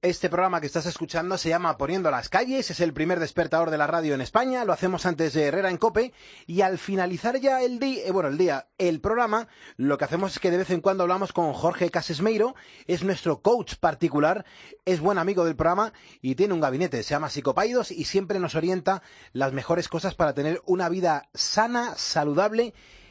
Este programa que estás escuchando se llama Poniendo las calles, es el primer despertador de la radio en España, lo hacemos antes de Herrera en COPE y al finalizar ya el programa, lo que hacemos es que de vez en cuando hablamos con Jorge Casesmeiro, es nuestro coach particular, es buen amigo del programa y tiene un gabinete, se llama Psicopaidos y siempre nos orienta las mejores cosas para tener una vida sana, saludable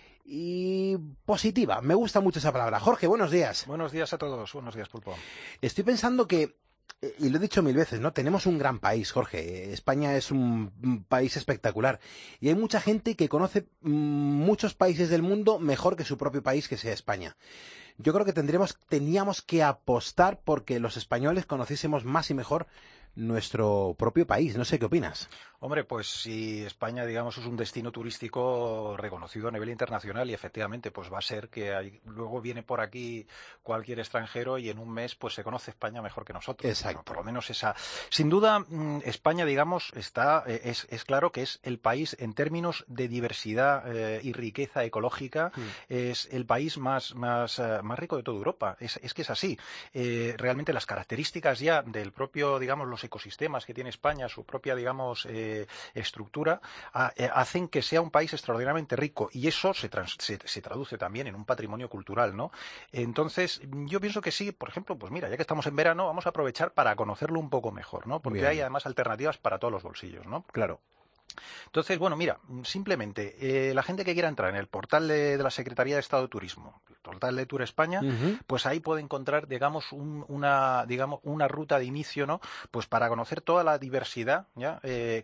y positiva. Me gusta mucho esa palabra. Jorge, buenos días. Buenos días a todos. Buenos días, Pulpo. Estoy pensando que, y lo he dicho mil veces, ¿no? Tenemos un gran país, Jorge. España es un país espectacular. Y hay mucha gente que conoce muchos países del mundo mejor que su propio país, que sea España. Yo creo que teníamos que apostar porque los españoles conociésemos más y mejor nuestro propio país. No sé qué opinas. Hombre, pues si España, digamos, es un destino turístico reconocido a nivel internacional y efectivamente pues va a ser que luego viene por aquí cualquier extranjero y en un mes pues se conoce España mejor que nosotros. Exacto. Bueno, por lo menos esa. Sin duda, España, digamos, es claro que es el país en términos de diversidad y riqueza ecológica, es el país más rico de toda Europa. Es que es así. Realmente las características ya del propio, digamos, los ecosistemas que tiene España, su propia, digamos, estructura, hacen que sea un país extraordinariamente rico y eso se traduce también en un patrimonio cultural, ¿no? Entonces, yo pienso que sí, por ejemplo, pues mira, ya que estamos en verano, vamos a aprovechar para conocerlo un poco mejor, ¿no? Porque hay además alternativas para todos los bolsillos, ¿no? Claro. Entonces, bueno, mira, simplemente la gente que quiera entrar en el portal de la Secretaría de Estado de Turismo, el portal de Tour España, pues ahí puede encontrar, digamos, una ruta de inicio, ¿no? Pues para conocer toda la diversidad, ¿ya?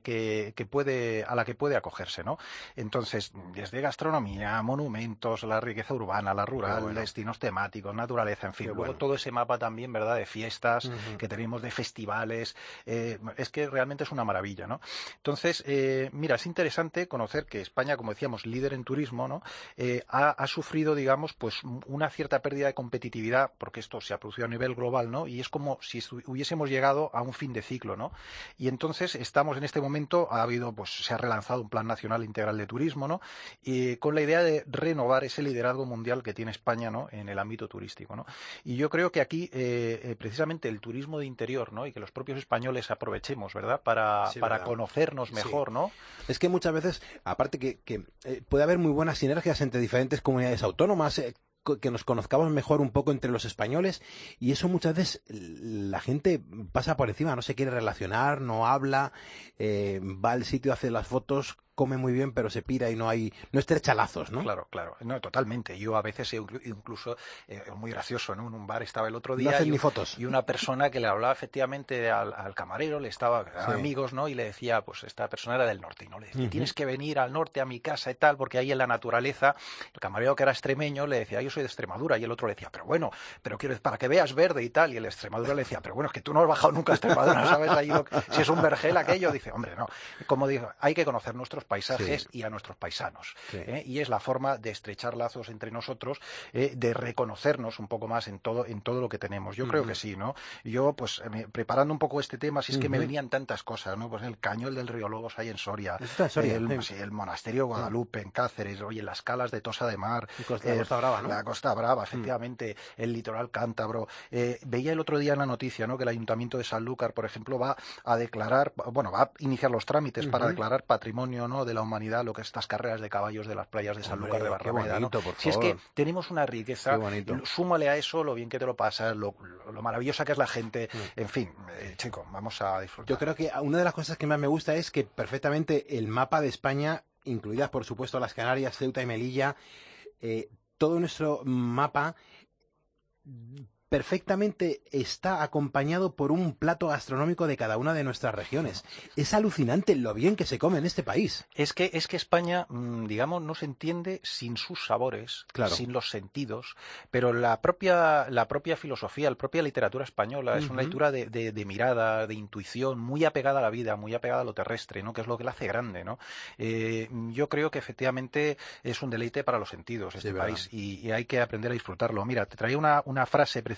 A la que puede acogerse, ¿no? Entonces, desde gastronomía, monumentos, la riqueza urbana, la rural, destinos temáticos, naturaleza, en fin, luego todo ese mapa también, ¿verdad? De fiestas que tenemos, de festivales, es que realmente es una maravilla, ¿no? Entonces, mira, es interesante conocer que España, como decíamos, líder en turismo, ¿no? Ha sufrido, digamos, pues una cierta pérdida de competitividad, porque esto se ha producido a nivel global, ¿no? Y es como si hubiésemos llegado a un fin de ciclo, ¿no? Y entonces estamos en este momento, se ha relanzado un Plan Nacional Integral de Turismo, ¿no? Con la idea de renovar ese liderazgo mundial que tiene España, ¿no? En el ámbito turístico, ¿no? Y yo creo que aquí, precisamente el turismo de interior, ¿no? Y que los propios españoles aprovechemos, ¿verdad? Para conocernos mejor, ¿no? Es que muchas veces, aparte que puede haber muy buenas sinergias entre diferentes comunidades autónomas, que nos conozcamos mejor un poco entre los españoles, y eso muchas veces la gente pasa por encima, no se quiere relacionar, no habla, va al sitio, hace las fotos, come muy bien, pero se pira y no estrecha lazos, ¿no? Claro, no, totalmente. Yo a veces incluso, muy gracioso, ¿no? En un bar estaba el otro día no hacen ni fotos. Y una persona que le hablaba efectivamente al camarero, eran amigos, ¿no? Y le decía, pues esta persona era del norte, y no le decía, tienes que venir al norte a mi casa y tal, porque ahí en la naturaleza, el camarero que era extremeño le decía, yo soy de Extremadura, y el otro le decía, pero quiero, para que veas verde y tal, y el de Extremadura le decía, pero bueno, es que tú no has bajado nunca a Extremadura, ¿sabes? Ahí si es un vergel aquello, dice, hombre, no. Como digo, hay que conocer nuestros paisajes y a nuestros paisanos. Y es la forma de estrechar lazos entre nosotros, de reconocernos un poco más en todo lo que tenemos. Yo creo que sí, ¿no? Yo, pues, preparando un poco este tema, si es que me venían tantas cosas, ¿no? Pues el Cañón del Río Lobos ahí en Soria, el Monasterio Guadalupe en Cáceres, oye, las Calas de Tosa de Mar, la Costa Brava, ¿no? La Costa Brava, efectivamente, el litoral cántabro. Veía el otro día en la noticia, ¿no? Que el Ayuntamiento de Sanlúcar, por ejemplo, va a iniciar los trámites para declarar patrimonio, ¿no? De la humanidad lo que es estas carreras de caballos de las playas de Sanlúcar de Barrameda, ¿no? Si es que tenemos una riqueza, súmale a eso lo bien que te lo pasas, lo maravillosa que es la gente, en fin, chico, vamos a disfrutar. Yo creo que una de las cosas que más me gusta es que perfectamente el mapa de España, incluidas por supuesto las Canarias, Ceuta y Melilla, todo nuestro mapa perfectamente está acompañado por un plato gastronómico de cada una de nuestras regiones. Es alucinante lo bien que se come en este país. Es que España, digamos, no se entiende sin sus sabores, sin los sentidos, pero la propia filosofía, la propia literatura española es una lectura de mirada, de intuición, muy apegada a la vida, muy apegada a lo terrestre, ¿no? Que es lo que la hace grande, ¿no? Yo creo que efectivamente es un deleite para los sentidos este país y hay que aprender a disfrutarlo. Mira, te traía una frase precisamente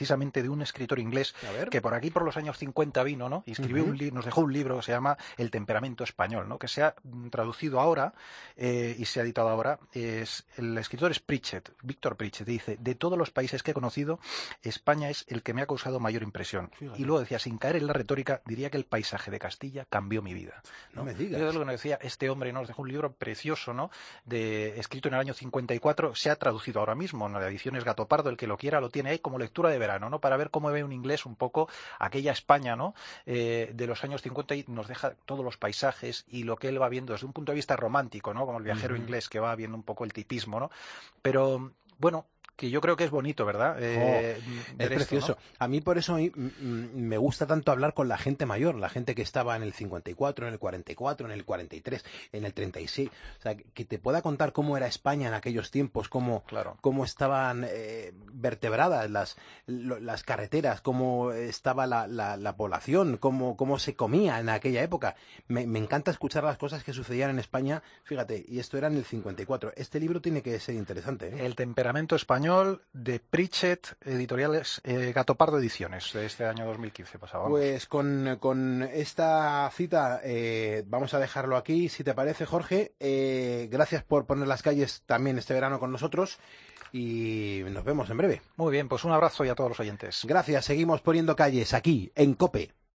precisamente de un escritor inglés que por aquí por los años 50 vino, ¿no? Y escribió nos dejó un libro que se llama El temperamento español, ¿no? Que se ha traducido ahora y se ha editado ahora. El escritor es Pritchett, Víctor Pritchett, dice: de todos los países que he conocido, España es el que me ha causado mayor impresión. Fíjate. Y luego decía, sin caer en la retórica, diría que el paisaje de Castilla cambió mi vida, ¿no? No me digas. Eso es lo que nos decía este hombre, ¿no? Nos dejó un libro precioso, ¿no? Escrito en el año 54, se ha traducido ahora mismo, en la edición es Gato Pardo, el que lo quiera lo tiene ahí como lectura de verano, ¿no? Para ver cómo ve un inglés un poco aquella España, ¿no? De los años 50, y nos deja todos los paisajes y lo que él va viendo desde un punto de vista romántico, ¿no? Como el viajero inglés que va viendo un poco el tipismo, ¿no? Pero, bueno, que yo creo que es bonito, ¿verdad? Es precioso. ¿No? A mí por eso me gusta tanto hablar con la gente mayor, la gente que estaba en el 54, en el 44, en el 43, en el 36. O sea, que te pueda contar cómo era España en aquellos tiempos, cómo estaban vertebradas las carreteras, cómo estaba la población, cómo se comía en aquella época. Me encanta escuchar las cosas que sucedían en España. Fíjate, y esto era en el 54. Este libro tiene que ser interesante, ¿eh? El temperamento español, de Pritchett, editoriales Gato Pardo Ediciones, de este año 2015 pasado. Pues con esta cita vamos a dejarlo aquí, si te parece, Jorge. Gracias por poner las calles también este verano con nosotros y nos vemos en breve. Muy bien, pues un abrazo y a todos los oyentes. Gracias, seguimos poniendo calles aquí en COPE.